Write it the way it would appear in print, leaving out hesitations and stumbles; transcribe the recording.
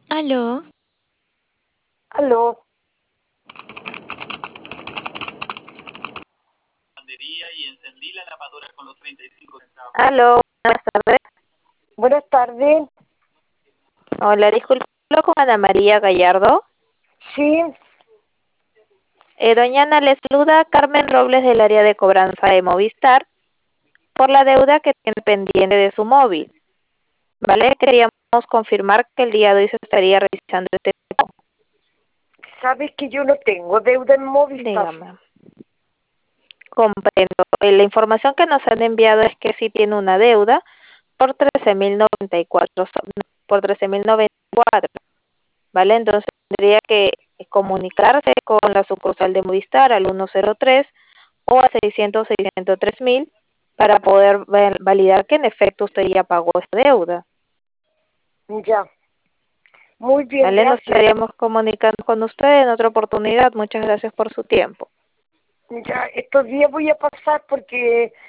Aló, Aló, Aló, buenas tardes. buenas tardes. Hola, disculpe, ¿hablo con Ana María Gallardo? Sí, Doña Ana, le saluda Carmen Robles del área de cobranza de Movistar por la deuda que tiene pendiente de su móvil. ¿Vale? Queríamos confirmar que el día de hoy se estaría revisando este tema. sabes que yo no tengo deuda en Movistar. Dígame. Comprendo. La información que nos han enviado es que sí tiene una deuda por 13.094, por 13.094. ¿Vale? Entonces tendría que comunicarse con la sucursal de Movistar al 103 o a 600-603.000 para poder validar que en efecto usted ya pagó esa deuda. Ya, muy bien, ¿Vale? Nos gracias. estaríamos comunicando con usted en otra oportunidad. Muchas gracias por su tiempo. Ya, estos días voy a pasar porque